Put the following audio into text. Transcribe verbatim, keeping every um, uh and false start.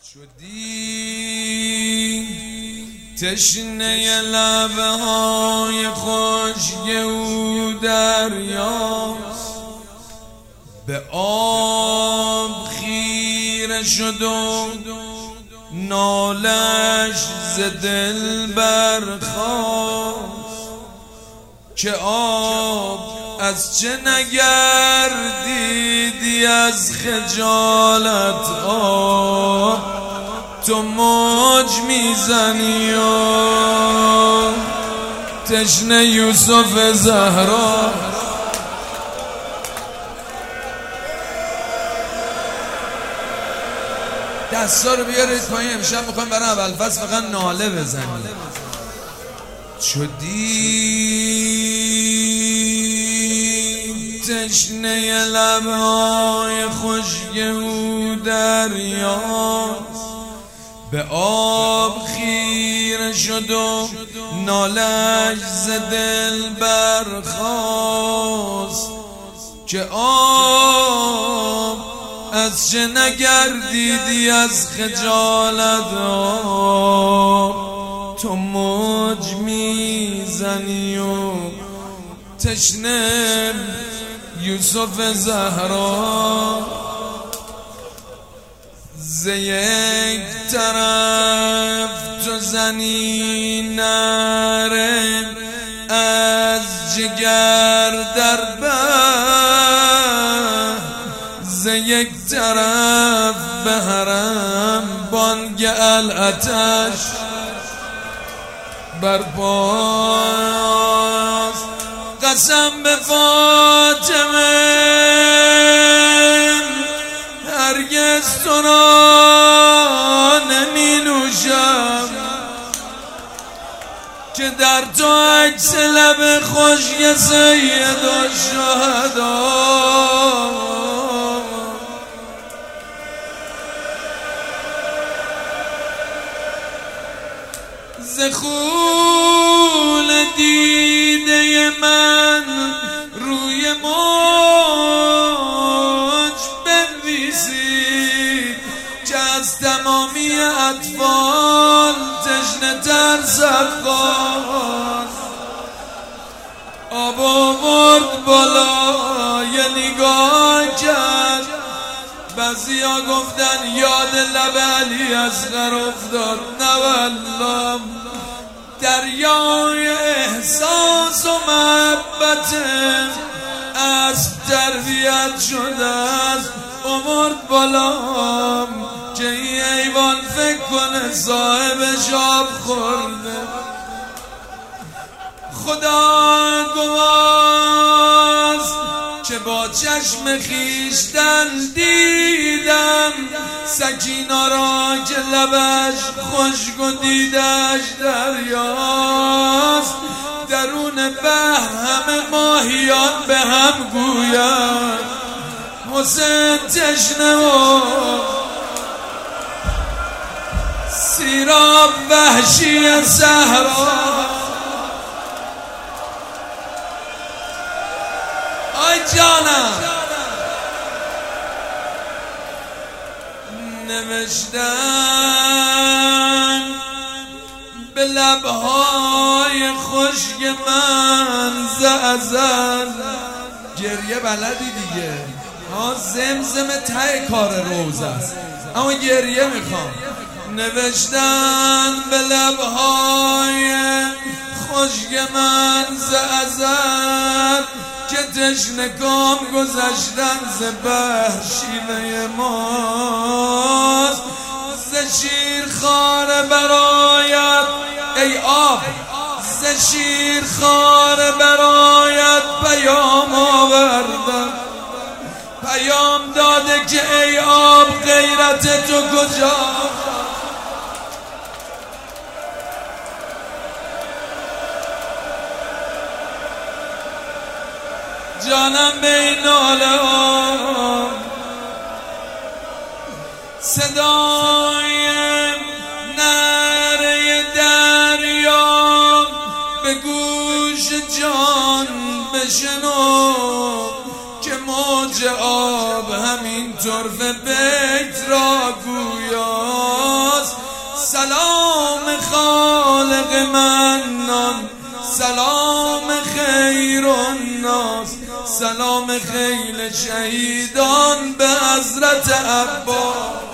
شدی تشنه لبه های خشک او دریاست، به آب خیره شد و نالش ز دل برخاست، که آب از چه نگردیدی از خجالت آب تو موج میزنی و تشنه یوسف زهرا. دستا رو بیارید پایین، امشب میخوایم برای اول فصل فقط ناله بزنیم. شدی تشنه لبهای خشک او دریاست، به آب خیره شد و نالش ز دل برخاست، که آب از چه نگردیدی از خجالت آب تو موج میزنی و تشنه یوسف زهرا. ز یک طرف تو زنی نره از جگر در بر، ز یک طرف به حرم بانگ العطش برپاست. قسم به فاطمه هرگز تو را نمی نوشم، که در تو عکس لب خشک سید الشهدا. ز خون دیده من روی موج بنویسی، که از تمامی اطفال تشنه تر سخاست. آب آورد بالا یه نگاه کرد، بعضیا گفتن یاد لب علی اصغر افتاد. نه والله، دریای احساس و محبت از تربیت شده است. آورد بالا که این حیوان فکر کنه صاحبش آب خورده. خدا گواست که با چشم خیشتن دیدم سکینا را که لبش خشک و دیدش دریاست. درون بحر همه ماهیان به هم گوید حسین تشنه و سیراب وحشی صحرا. آی جانم نوشتن به لبهای خشک من ز ازل. گریه بلدی دیگه ها، زمزم ته کار روز است، اما گریه میخوام. نوشتن به لبهای خشک من ز ازل، که تشنگان گذشتن ز بحر شیوه ماست. ز شیر خاره برایت ای آب، ز شیر خاره برایت پیام آوردم، پیام داده که ای آب غیرت تو کجا. جانم به این ناله ها، صدای نره دریا به گوش جان بشنو، که موج آب همین طرف بیت را گویا سلام خالق منان، سلام خیر الناس، سلام خیل شهیدان به حضرت عباس.